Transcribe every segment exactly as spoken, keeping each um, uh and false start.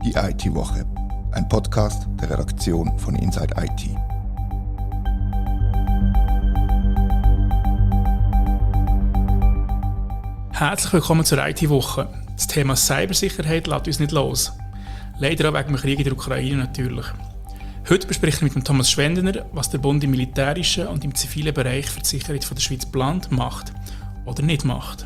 Die I T-Woche, ein Podcast der Redaktion von Inside I T. Herzlich willkommen zur I T-Woche. Das Thema Cybersicherheit lässt uns nicht los. Leider auch wegen dem Krieg in der Ukraine natürlich. Heute besprechen wir mit dem Thomas Schwendener, was der Bund im militärischen und im zivilen Bereich für die Sicherheit der Schweiz plant, macht oder nicht macht.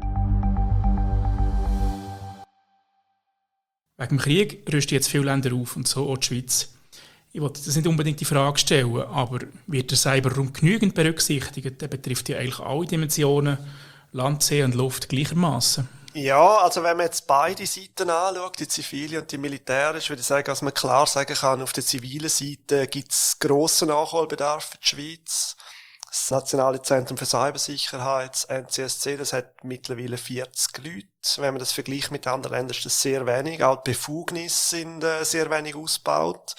Wegen dem Krieg rüsten jetzt viele Länder auf, und so auch die Schweiz. Ich wollte das nicht unbedingt die Frage stellen, aber wird der Cyberraum genügend berücksichtigt? Der betrifft ja eigentlich alle Dimensionen, Land, See und Luft gleichermaßen. Ja, also wenn man jetzt beide Seiten anschaut, die zivile und die militärische, würde ich sagen, dass man klar sagen kann, auf der zivilen Seite gibt es grossen Nachholbedarf für die Schweiz. Das Nationale Zentrum für Cybersicherheit, das N C S C, das hat mittlerweile vierzig Leute. Wenn man das vergleicht mit anderen Ländern, ist das sehr wenig. Auch die Befugnisse sind äh, sehr wenig ausgebaut.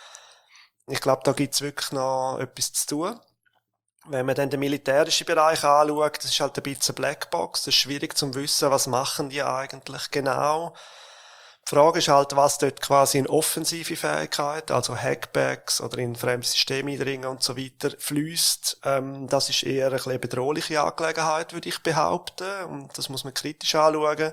Ich glaube, da gibt es wirklich noch etwas zu tun. Wenn man dann den militärischen Bereich anschaut, das ist halt ein bisschen Blackbox. Das ist schwierig zu wissen, was machen die eigentlich genau. Die Frage ist halt, was dort quasi in offensive Fähigkeit, also Hackbacks oder in fremde Systeme eindringen und so weiter, fließt. Ähm, das ist eher eine, eine bedrohliche Angelegenheit, würde ich behaupten. Und das muss man kritisch anschauen.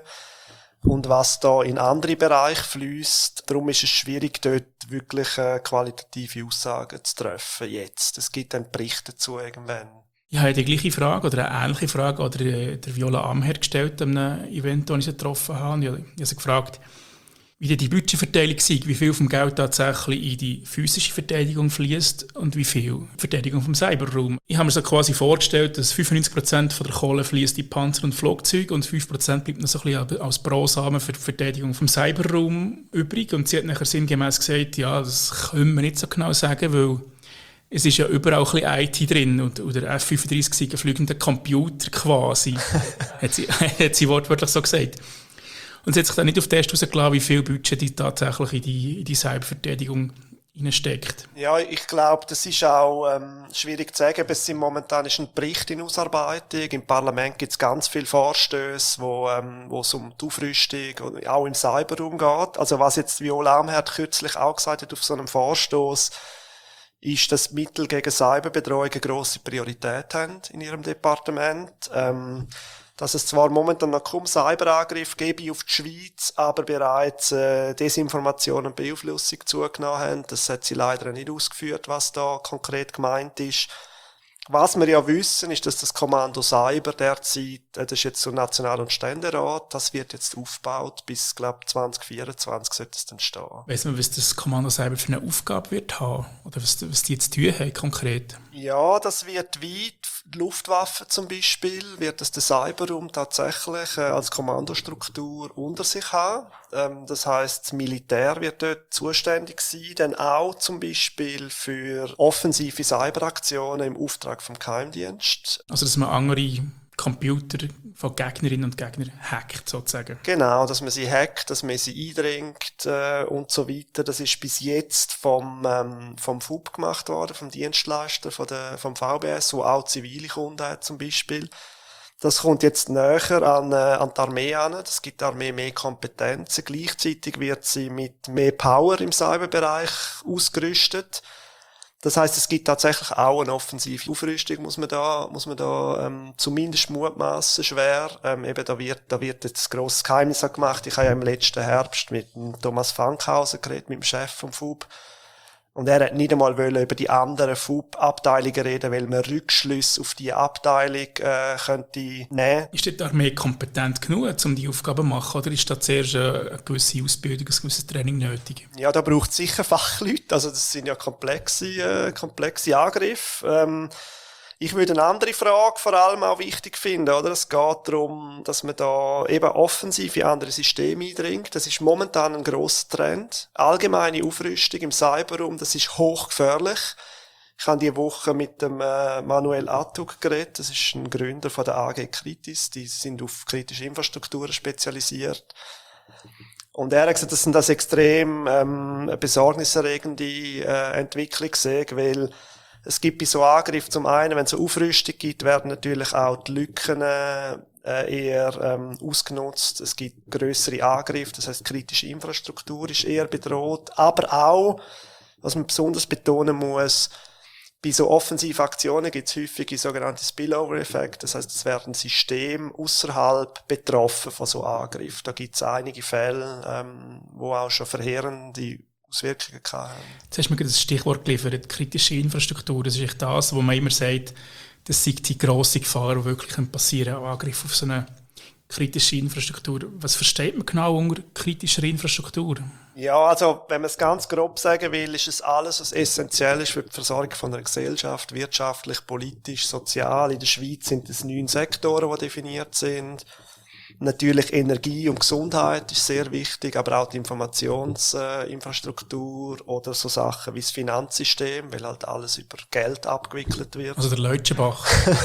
Und was da in andere Bereiche fließt, darum ist es schwierig, dort wirklich äh, qualitative Aussagen zu treffen jetzt. Es gibt dann Berichte dazu irgendwann. Ich habe die gleiche Frage oder eine ähnliche Frage oder der Viola Amher gestellt an einem Event, das ich sie getroffen habe. Ich habe sie gefragt, wie die Budgetverteilung sei, wie viel vom Geld tatsächlich in die physische Verteidigung fließt und wie viel Verteidigung vom Cyberraum. Ich habe mir so quasi vorgestellt, dass fünfundneunzig Prozent von der Kohle fließt in Panzer und Flugzeuge und fünf Prozent bleibt noch so ein bisschen als Brosamen für die Verteidigung vom Cyberraum übrig. Und sie hat nachher sinngemäß gesagt, ja, das können wir nicht so genau sagen, weil es ist ja überall ein bisschen I T drin und, und der F fünfunddreißig sei ein fliegender Computer quasi, hat, sie, hat sie wortwörtlich so gesagt. Und sie hat sich dann nicht auf den Test rausgelassen, wie viel Budget die tatsächlich in die, in die Cyberverteidigung hineinsteckt. Ja, ich glaube, das ist auch ähm, schwierig zu sagen. Es sind momentan ist ein Bericht in Ausarbeitung. Im Parlament gibt es ganz viele Vorstöße, wo ähm, wo es um die Aufrüstung und auch im Cyberraum geht. Also was jetzt Viola Amher kürzlich auch gesagt hat auf so einem Vorstoß, ist, dass Mittel gegen Cyberbedrohung eine grosse Priorität haben in ihrem Departement. Ähm, dass es zwar momentan noch kaum Cyberangriff gebe auf die Schweiz, aber bereits äh, Desinformation und Beeinflussung zugenommen haben. Das hat sie leider nicht ausgeführt, was da konkret gemeint ist. Was wir ja wissen, ist, dass das Kommando Cyber derzeit, äh, das ist jetzt so National- und Ständerat, das wird jetzt aufgebaut, bis, glaube ich, zwanzig vierundzwanzig sollte es dann stehen. Weiss man, was das Kommando Cyber für eine Aufgabe wird haben? Oder was, was die jetzt tun haben, konkret? Ja, das wird weit, die Luftwaffe zum Beispiel, wird das der Cyberraum tatsächlich äh, als Kommandostruktur unter sich haben. Ähm, das heisst, das Militär wird dort zuständig sein, dann auch zum Beispiel für offensive Cyberaktionen im Auftrag vom Geheimdienst. Also, dass man andere Computer von Gegnerinnen und Gegnern hackt, sozusagen. Genau, dass man sie hackt, dass man sie eindringt äh, und so weiter. Das ist bis jetzt vom ähm, vom F U B gemacht worden, vom Dienstleister, von der, vom V B S, wo auch zivile Kunden hat zum Beispiel. Das kommt jetzt näher an, äh, an die Armee an. Das gibt der Armee mehr Kompetenzen. Gleichzeitig wird sie mit mehr Power im Cyberbereich ausgerüstet. Das heisst, es gibt tatsächlich auch eine offensive Aufrüstung, muss man da, muss man da ähm, zumindest mutmaßen schwer. Ähm, eben da wird, da wird jetzt ein grosses Geheimnis gemacht. Ich habe ja im letzten Herbst mit dem Thomas Fankhauser geredet, mit dem Chef vom F U B. Und er hat nicht einmal wollen über die anderen F U B-Abteilungen reden, weil man Rückschlüsse auf die Abteilung äh, könnte nehmen. Ist die Armee kompetent genug, um die Aufgaben zu machen, oder ist da zuerst eine gewisse Ausbildung, ein gewisses Training nötig? Ja, da braucht es sicher Fachleute. Also das sind ja komplexe, äh, komplexe Angriffe. Ähm, Ich würde eine andere Frage vor allem auch wichtig finden, oder? Es geht darum, dass man da eben offensiv in andere Systeme eindringt. Das ist momentan ein grosser Trend. Allgemeine Aufrüstung im Cyberraum, das ist hochgefährlich. Ich habe diese Woche mit dem äh, Manuel Attug geredet. Das ist ein Gründer von der A G Kritis. Die sind auf kritische Infrastrukturen spezialisiert. Und er hat gesagt, dass das extrem ähm, eine besorgniserregende äh, Entwicklung sehe, weil Es gibt bei so Angriffen zum einen, wenn es eine Aufrüstung gibt, werden natürlich auch die Lücken äh, eher ähm, ausgenutzt. Es gibt grössere Angriffe, das heisst, kritische Infrastruktur ist eher bedroht. Aber auch, was man besonders betonen muss, bei so offensiven Aktionen gibt es häufig sogenannte Spillover-Effekte. Das heisst, es werden Systeme außerhalb betroffen von so Angriffen. Da gibt es einige Fälle, ähm, wo auch schon verheerende Auswirkungen hatten. Jetzt hast du mir gerade das Stichwort geliefert, kritische Infrastruktur. Das ist echt das, wo man immer sagt, das sei die grosse Gefahr, die wirklich passieren kann, Angriff auf so eine kritische Infrastruktur. Was versteht man genau unter kritischer Infrastruktur? Ja, also wenn man es ganz grob sagen will, ist es alles, was essentiell ist für die Versorgung von einer Gesellschaft, wirtschaftlich, politisch, sozial. In der Schweiz sind es neun Sektoren, die definiert sind. Natürlich Energie und Gesundheit ist sehr wichtig, aber auch die Informationsinfrastruktur oder so Sachen wie das Finanzsystem, weil halt alles über Geld abgewickelt wird. Also der Leutschenbach.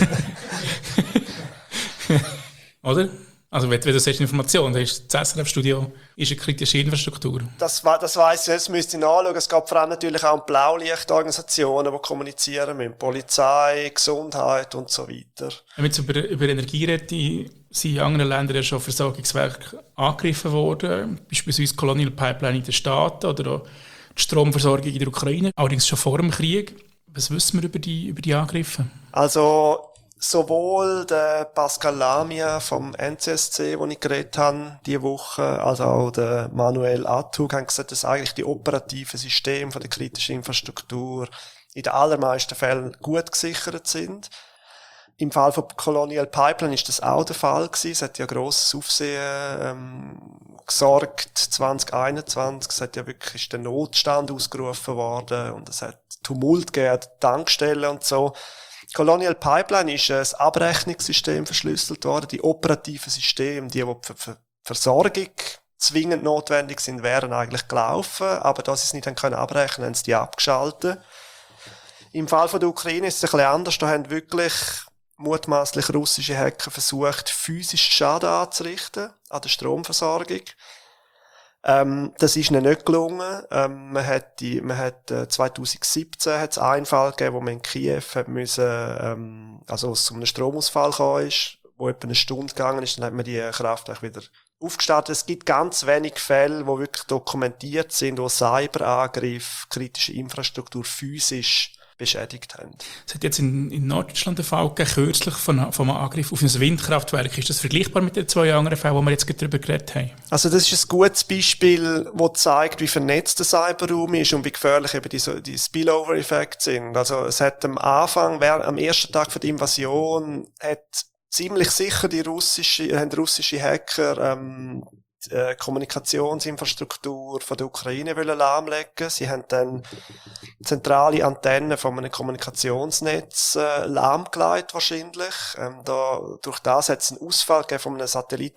Oder? Also wenn du sagst Information, dann ist das S R F-Studio ist eine kritische Infrastruktur. Das, das weiss ich, das müsste ich nachschauen. Es geht vor allem natürlich auch um Blaulichtorganisationen, die kommunizieren mit Polizei, Gesundheit und so weiter. Wenn wir jetzt über, über Energie reden, sind in anderen Ländern ja schon Versorgungswerke angegriffen worden, beispielsweise Colonial Pipeline in den Staaten oder auch die Stromversorgung in der Ukraine, allerdings schon vor dem Krieg. Was wissen wir über die, über die Angriffe? Also sowohl der Pascal Lamia vom N C S C, wo ich geredet habe, diese Woche, als auch der Manuel Attug haben gesagt, dass eigentlich die operativen Systeme von der kritischen Infrastruktur in den allermeisten Fällen gut gesichert sind. Im Fall von Colonial Pipeline ist das auch der Fall gewesen. Es hat ja grosses Aufsehen ähm, gesorgt zwanzig einundzwanzig. Es hat ja wirklich ist der Notstand ausgerufen worden und es hat Tumult gegeben an den Tankstellen und so. Colonial Pipeline ist ein Abrechnungssystem verschlüsselt worden. Die operativen Systeme, die, die für die Versorgung zwingend notwendig sind, wären eigentlich gelaufen. Aber da sie es nicht haben können abrechnen, haben sie die abgeschaltet. Im Fall von der Ukraine ist es ein bisschen anders. Da haben wirklich mutmaßlich russische Hacker versucht, physischen Schaden anzurichten an der Stromversorgung. Ähm, das ist ihnen nicht gelungen. Ähm, man hat die, man hat, äh, zwanzig siebzehn hat es einen Fall gegeben, wo man in Kiew hat müssen, ähm, also es zu einem Stromausfall gekommen ist, wo etwa eine Stunde gegangen ist, dann hat man die Kraftwerke wieder aufgestartet. Es gibt ganz wenige Fälle, die wirklich dokumentiert sind, wo Cyberangriff kritische Infrastruktur physisch beschädigt haben. Es hat jetzt in, in Norddeutschland den Fall gegeben, kürzlich von, von einem Angriff auf ein Windkraftwerk. Ist das vergleichbar mit den zwei anderen Fällen, die wir jetzt darüber geredet haben? Also das ist ein gutes Beispiel, das zeigt, wie vernetzt der Cyberraum ist und wie gefährlich eben die, die Spillover-Effekte sind. Also es hat am Anfang, während, am ersten Tag von der Invasion, hat ziemlich sicher die russische, haben russische Hacker ähm, die Kommunikationsinfrastruktur von der Ukraine wollen lahmlegen. Sie haben dann zentrale Antennen von einem Kommunikationsnetz äh, lahmgelegt wahrscheinlich. Ähm, da, durch das hat es einen Ausfall gegeben von einem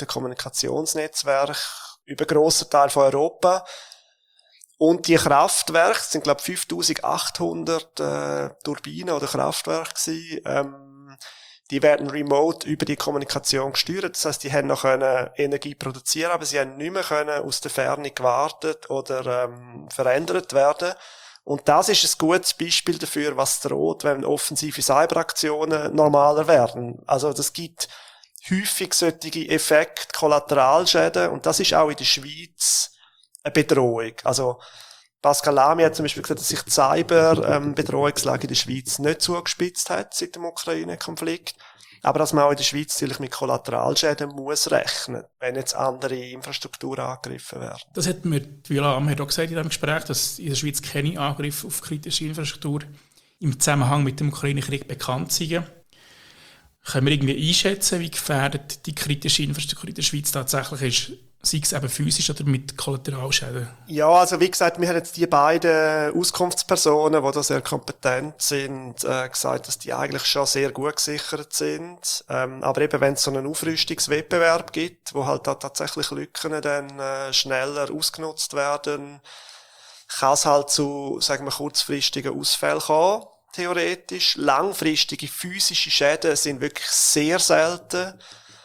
Satellitenkommunikationsnetzwerk über einen grossen Teil von Europa. Und die Kraftwerke, das sind glaube ich fünftausendachthundert äh, Turbinen oder Kraftwerke gewesen, ähm, die werden remote über die Kommunikation gesteuert. Das heisst, die haben noch können Energie produzieren, aber sie haben nicht mehr können aus der Ferne gewartet oder ähm, verändert werden. Und das ist ein gutes Beispiel dafür, was droht, wenn offensive Cyberaktionen normaler werden. Also das gibt häufig solche Effekte, Kollateralschäden, und das ist auch in der Schweiz eine Bedrohung. Also Pascal Lamy hat zum Beispiel gesagt, dass sich die Cyber-Bedrohungslage in der Schweiz nicht zugespitzt hat seit dem Ukraine-Konflikt. Aber dass man auch in der Schweiz natürlich mit Kollateralschäden muss rechnen, wenn jetzt andere Infrastrukturen angegriffen werden. Das hat mir Viola Amherd auch gesagt in diesem Gespräch, dass in der Schweiz keine Angriffe auf kritische Infrastruktur im Zusammenhang mit dem Ukraine-Krieg bekannt sind. Können wir irgendwie einschätzen, wie gefährdet die kritische Infrastruktur in der Schweiz tatsächlich ist? Sei es eben physisch oder mit Kollateralschäden? Ja, also wie gesagt, wir haben jetzt die beiden Auskunftspersonen, die da sehr kompetent sind, äh, gesagt, dass die eigentlich schon sehr gut gesichert sind. Ähm, aber eben, wenn es so einen Aufrüstungswettbewerb gibt, wo halt da tatsächlich Lücken dann äh, schneller ausgenutzt werden, kann es halt zu, sagen wir, kurzfristigen Ausfällen kommen, theoretisch. Langfristige physische Schäden sind wirklich sehr selten.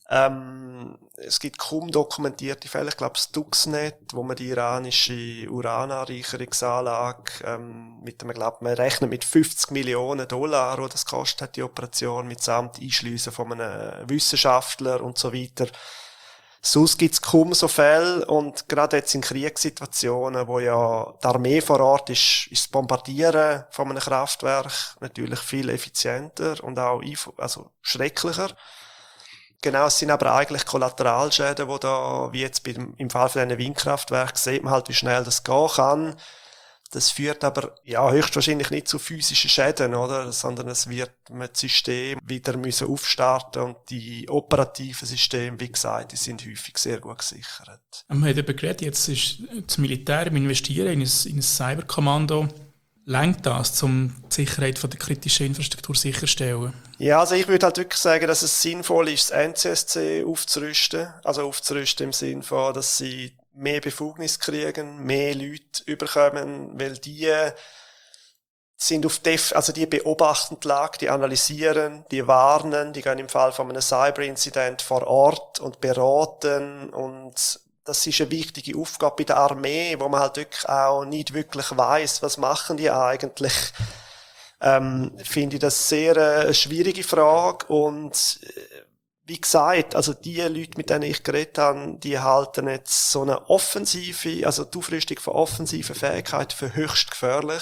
Ähm, es gibt kaum dokumentierte Fälle, ich glaube Stuxnet, wo man die iranische Urananreicherungsanlage ähm, mit einem, glaube man rechnet mit fünfzig Millionen Dollar, wo das kostet hat, die Operation mitsamt Einschliessen von einem Wissenschaftler und so weiter. Sonst gibt's kaum so Fälle und gerade jetzt in Kriegssituationen, wo ja die Armee vor Ort ist, ist das Bombardieren von einem Kraftwerk natürlich viel effizienter und auch also schrecklicher. Genau, es sind aber eigentlich Kollateralschäden, die da, wie jetzt beim, im Fall von diesen Windkraftwerken, sieht man halt, wie schnell das gehen kann. Das führt aber, ja, höchstwahrscheinlich nicht zu physischen Schäden, oder? Sondern es wird mit das System wieder müssen aufstarten und die operativen Systeme, wie gesagt, die sind häufig sehr gut gesichert. Wir haben eben geredet, jetzt ist das Militär im Investieren in ein, in ein Cyberkommando. Längt das, um die Sicherheit von der kritischen Infrastruktur sicherzustellen? Ja, also ich würde halt wirklich sagen, dass es sinnvoll ist, das N C S C aufzurüsten. Also aufzurüsten im Sinne von, dass sie mehr Befugnis kriegen, mehr Leute überkommen, weil die sind auf Def, also die beobachten die Lage, die analysieren, die warnen, die gehen im Fall von einem Cyberincident vor Ort und beraten und das ist eine wichtige Aufgabe bei der Armee, wo man halt wirklich auch nicht wirklich weiss, was machen die eigentlich. Ähm, finde ich das sehr äh, eine schwierige Frage und äh, wie gesagt, also die Leute, mit denen ich geredet habe, die halten jetzt so eine offensive, also die Aufrüstung von offensiven Fähigkeiten für höchst gefährlich.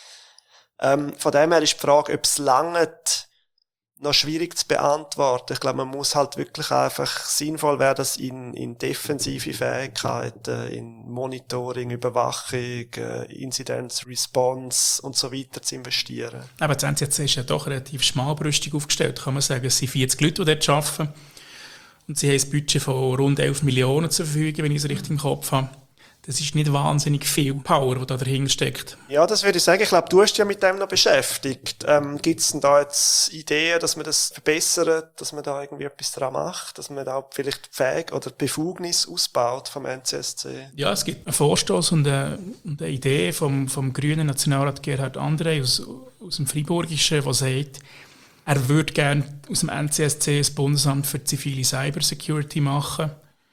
Ähm, von dem her ist die Frage, ob es langt, noch schwierig zu beantworten. Ich glaube, man muss halt wirklich einfach sinnvoll werden, das in, in defensive Fähigkeiten, in Monitoring, Überwachung, Incident Response und so weiter zu investieren. Aber das N C S C ist ja doch relativ schmalbrüstig aufgestellt, kann man sagen. Es sind vierzig Leute, die dort arbeiten. Und sie haben ein Budget von rund elf Millionen zur Verfügung, wenn ich es richtig im Kopf habe. Das ist nicht wahnsinnig viel Power, die da dahinter steckt. Ja, das würde ich sagen. Ich glaube, du hast dich ja mit dem noch beschäftigt. Ähm, gibt es denn da jetzt Ideen, dass man das verbessert, dass man da irgendwie etwas dran macht, dass man da vielleicht die Fähig oder die Befugnis ausbaut vom N C S C? Ja, es gibt einen Vorstoß und eine, und eine Idee vom, vom grünen Nationalrat Gerhard André aus, aus dem Friburgischen, der sagt, er würde gerne aus dem N C S C das Bundesamt für zivile Cybersecurity machen.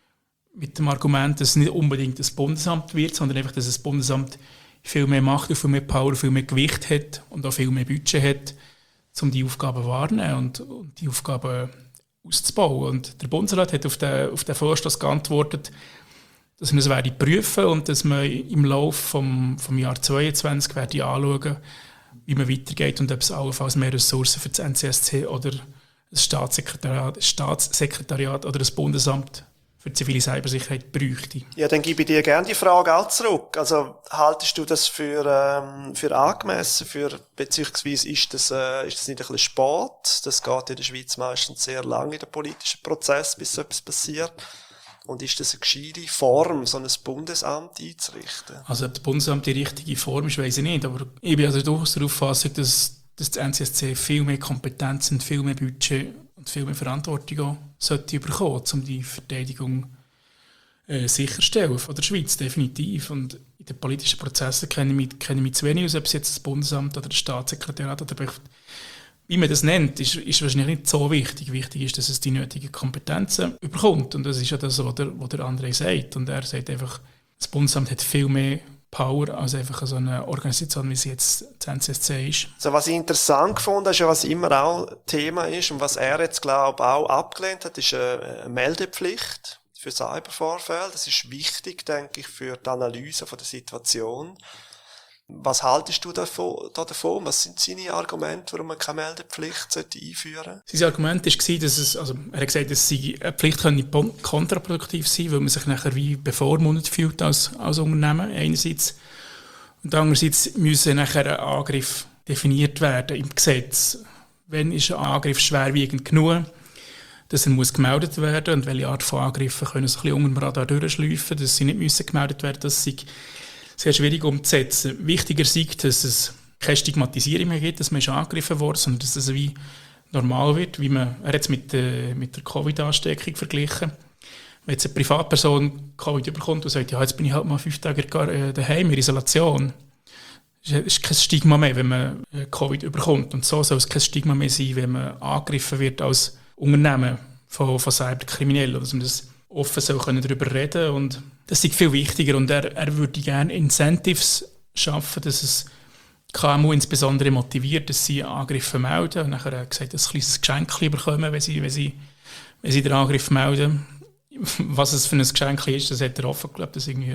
Mit dem Argument, dass es nicht unbedingt ein Bundesamt wird, sondern einfach, dass das Bundesamt viel mehr Macht, viel mehr Power, viel mehr Gewicht hat und auch viel mehr Budget hat, um die Aufgaben wahrzunehmen und, und die Aufgaben auszubauen. Und der Bundesrat hat auf den, auf den Vorstoß geantwortet, dass man es werde prüfen und dass man im Laufe vom, vom Jahr zweitausendzweiundzwanzig werde anschauen, wie man weitergeht und ob es allenfalls mehr Ressourcen für das N C S C oder das Staatssekretariat, Staatssekretariat oder das Bundesamt für zivile Cybersicherheit bräuchte. Ja, dann gebe ich dir gerne die Frage auch zurück. Also haltest du das für ähm, für angemessen, für beziehungsweise ist das äh, ist das nicht ein bisschen spät? Das geht in der Schweiz meistens sehr lange in der politischen Prozess, bis so etwas passiert. Und ist das eine gescheite Form, so ein Bundesamt einzurichten? Also ob das Bundesamt die richtige Form ist, weiss ich nicht. Aber ich bin also durchaus der Auffassung, dass, dass das N C S C viel mehr Kompetenzen, viel mehr Budget und viel mehr Verantwortung auch sollte bekommen, um die Verteidigung äh, sicherzustellen von der Schweiz, definitiv. Und in den politischen Prozessen kenne ich mich, kenne ich mich zu wenig aus, ob es jetzt das Bundesamt oder das Staatssekretariat oder wie man das nennt, ist, ist wahrscheinlich nicht so wichtig. Wichtig ist, dass es die nötigen Kompetenzen überkommt. Und das ist ja das, was der, was der André sagt. Und er sagt einfach, das Bundesamt hat viel mehr Power als einfach so eine Organisation, wie sie jetzt das N C S C ist. Also was ich interessant gefunden habe, ist ja, was immer auch Thema ist und was er jetzt, glaube ich, auch abgelehnt hat, ist eine Meldepflicht für Cybervorfälle. Das ist wichtig, denke ich, für die Analyse von der Situation. Was haltest du davon, da davon? Was sind seine Argumente, warum man keine Meldepflicht einführen sollte? Sein Argument war, dass es, also er hat gesagt, dass eine Pflicht kontraproduktiv sein könnte, weil man sich nachher wie bevormundet fühlt als, als Unternehmen einerseits. Und andererseits müsse nachher ein Angriff definiert werden im Gesetz. Wann ist ein Angriff schwerwiegend genug, dass er muss gemeldet werden und welche Art von Angriffen können so ein bisschen unter dem Radar durchschleifen, dass sie nicht müssen gemeldet werden, dass sie sehr schwierig umzusetzen. Wichtiger ist, dass es keine Stigmatisierung mehr gibt, dass man schon angegriffen wurde, sondern dass es wie normal wird, wie man, er hat es mit, äh, mit der Covid-Ansteckung verglichen. Wenn jetzt eine Privatperson Covid bekommt und sagt, ja, jetzt bin ich halt mal fünf Tage daheim in Isolation, ist es kein Stigma mehr, wenn man Covid bekommt. Und so soll es kein Stigma mehr sein, wenn man angegriffen wird als Unternehmen von, von Cyberkriminellen, dass man das offen so können darüber reden und das ist viel wichtiger und er, er würde gerne Incentives schaffen, dass es K M U insbesondere motiviert, dass sie Angriffe melden und nachher hat gesagt, ein kleines Geschenk bekommen, wenn sie, wenn sie, wenn sie den Angriff melden. Was es für ein Geschenk ist, das hat er offen geglaubt, dass irgendwie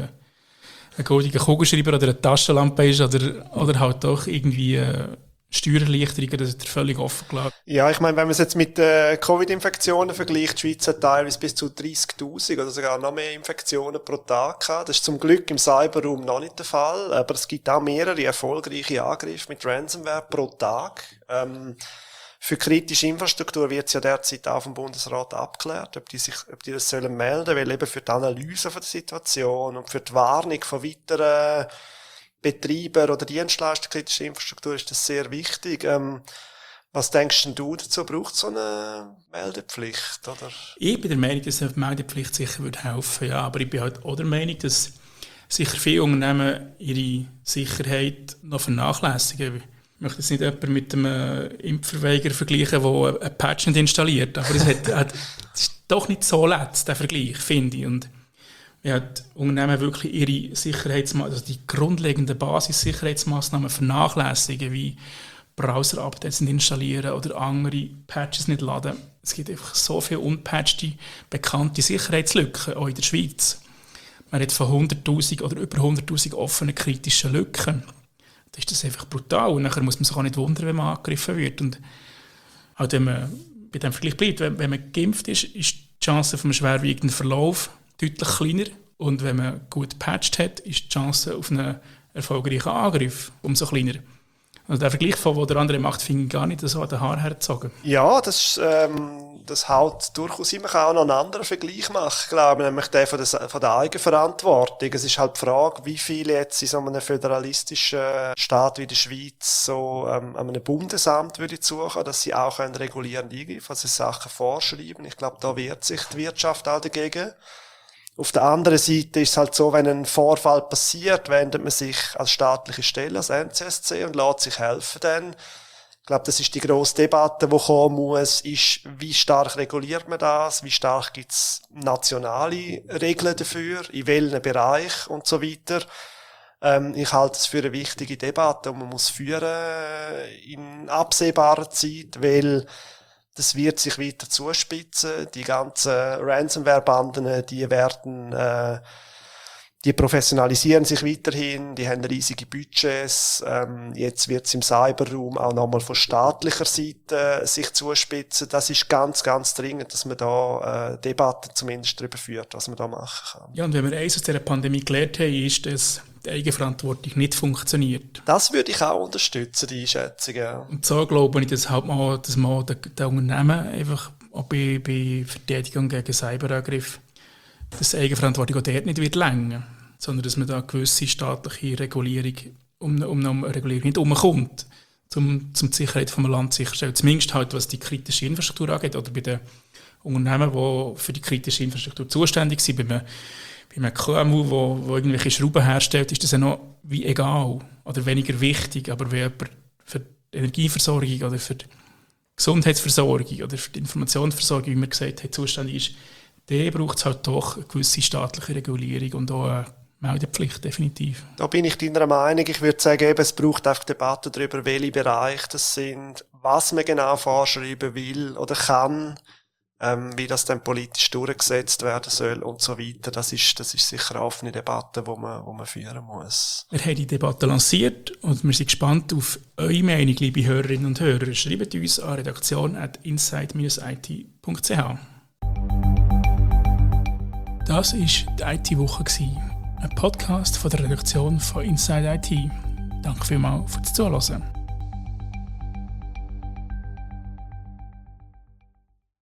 ein goldiger Kugelschreiber oder eine Taschenlampe ist oder, oder halt doch irgendwie eine Steuererleichterung, das hat er völlig offen gelassen. Ja, ich meine, wenn man es jetzt mit äh, Covid-Infektionen vergleicht, die Schweiz hat teilweise bis zu dreißigtausend oder sogar noch mehr Infektionen pro Tag gehabt. Das ist zum Glück im Cyberraum noch nicht der Fall, aber es gibt auch mehrere erfolgreiche Angriffe mit Ransomware pro Tag. Ähm, Für kritische Infrastruktur wird es ja derzeit auch vom Bundesrat abgeklärt, ob die sich, ob die das sollen melden, weil eben für die Analyse von der Situation und für die Warnung von weiteren Betreibern oder Dienstleister kritischer Infrastruktur ist das sehr wichtig. Ähm, was denkst denn du dazu? Braucht es so eine Meldepflicht, oder? Ich bin der Meinung, dass eine Meldepflicht sicher würde helfen, ja, aber ich bin halt auch der Meinung, dass sicher viele Unternehmen ihre Sicherheit noch vernachlässigen. Ich möchte jetzt nicht jemanden mit einem Impfverweigerer vergleichen, der einen Patch nicht installiert. Aber es hat, hat, ist doch nicht so letzt, der Vergleich, finde ich. Und ja, die Unternehmen wirklich ihre Sicherheitsmaßnahmen, also die grundlegenden Basis-Sicherheitsmaßnahmen vernachlässigen, wie Browser-Updates nicht installieren oder andere Patches nicht laden. Es gibt einfach so viele unpatchte, bekannte Sicherheitslücken, auch in der Schweiz. Man hat von hunderttausend oder über hunderttausend offenen kritischen Lücken. Da ist das einfach brutal. Und nachher muss man sich auch nicht wundern, wenn man angegriffen wird. Und auch wenn man bei dem Vergleich bleibt, wenn, wenn man geimpft ist, ist die Chance auf einen schwerwiegenden Verlauf deutlich kleiner. Und wenn man gut gepatcht hat, ist die Chance auf einen erfolgreichen Angriff umso kleiner. Also der Vergleich, von was der andere macht, finde ich gar nicht so an den Haaren hergezogen. Ja, das, ähm, das haut durchaus immer auch noch einen anderen Vergleich machen, glaube ich, nämlich der von der, von der Eigenverantwortung. Es ist halt die Frage, wie viele jetzt in so einem föderalistischen Staat wie der Schweiz so ähm, an einem Bundesamt würde suchen, dass sie auch einen regulierend eingreifen, also Sachen vorschreiben. Ich glaube, da wehrt sich die Wirtschaft auch dagegen. Auf der anderen Seite ist es halt so, wenn ein Vorfall passiert, wendet man sich als staatliche Stelle, als N Z S C, und lässt sich helfen dann. Ich glaube, das ist die grosse Debatte, die kommen muss, ist, wie stark reguliert man das, wie stark gibt es nationale Regeln dafür, in welchem Bereich und so weiter. Ähm, ich halte es für eine wichtige Debatte und man muss führen in absehbarer Zeit, weil das wird sich weiter zuspitzen. Die ganzen Ransomware-Banden, die werden, äh, die professionalisieren sich weiterhin, die haben riesige Budgets. Ähm, jetzt wird es im Cyberraum auch nochmal von staatlicher Seite äh, sich zuspitzen. Das ist ganz, ganz dringend, dass man da äh, Debatten zumindest darüber führt, was man da machen kann. Ja, und wenn wir eins aus dieser Pandemie gelernt haben, ist, dass die Eigenverantwortung nicht funktioniert. Das würde ich auch unterstützen, die Einschätzung. Ja. Und so glaube ich, dass halt mal, dass mal der, der Unternehmen einfach auch bei, bei Verteidigung gegen Cyberangriffe, dass die Eigenverantwortung auch dort nicht wird länger, sondern dass man da eine gewisse staatliche Regulierung, um, um eine Regulierung nicht herumkommt, um, um die Sicherheit von einem Land sicherzustellen. Zumindest halt, was die kritische Infrastruktur angeht, oder bei den Unternehmen, die für die kritische Infrastruktur zuständig sind, bei einem, bei einem K M U, wo, wo irgendwelche Schrauben herstellt, ist das ja noch wie egal oder weniger wichtig. Aber wenn jemand für die Energieversorgung oder für die Gesundheitsversorgung oder für die Informationsversorgung, wie man gesagt hat, zuständig ist, dann braucht es halt doch eine gewisse staatliche Regulierung und auch eine Meldepflicht, definitiv. Da bin ich deiner Meinung. Ich würde sagen, eben, es braucht einfach Debatten darüber, welche Bereiche das sind, was man genau vorschreiben will oder kann, ähm, wie das dann politisch durchgesetzt werden soll und so weiter. Das ist, das ist sicher eine offene Debatte, die man, die man führen muss. Wir haben die Debatte lanciert und wir sind gespannt auf eure Meinung, liebe Hörerinnen und Hörer. Schreibt uns an redaktion at inside dash i t punkt c h. Das war die I T-Woche, ein Podcast von der Redaktion von Inside I T. Danke vielmals fürs Zuhören.